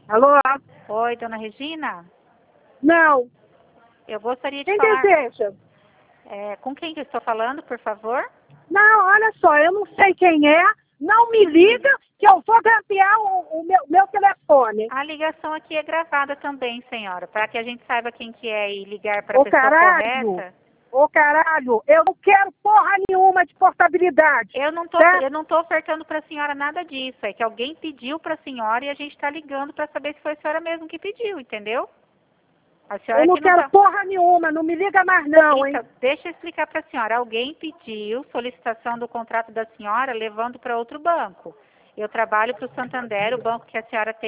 Alô? Oi, dona Regina? Não. Eu gostaria de Quem falar... deseja? com quem que eu estou falando, por favor? Não, olha só, eu não sei quem é. Não me liga que eu vou grampear o meu telefone. A ligação aqui é gravada também, senhora, para que a gente saiba quem que é e ligar para a Ô pessoa caralho, correta. ô caralho, eu não quero porra nenhuma de portabilidade. Tá? Eu não tô ofertando para a senhora nada disso. É que alguém pediu para a senhora e a gente está ligando para saber se foi a senhora mesmo que pediu, entendeu? A senhora Eu não que não quero tá... porra nenhuma, não me liga mais não, hein? Então, deixa eu explicar para a senhora. Alguém pediu solicitação do contrato da senhora levando para outro banco. Eu trabalho para o Santander, o banco que a senhora tem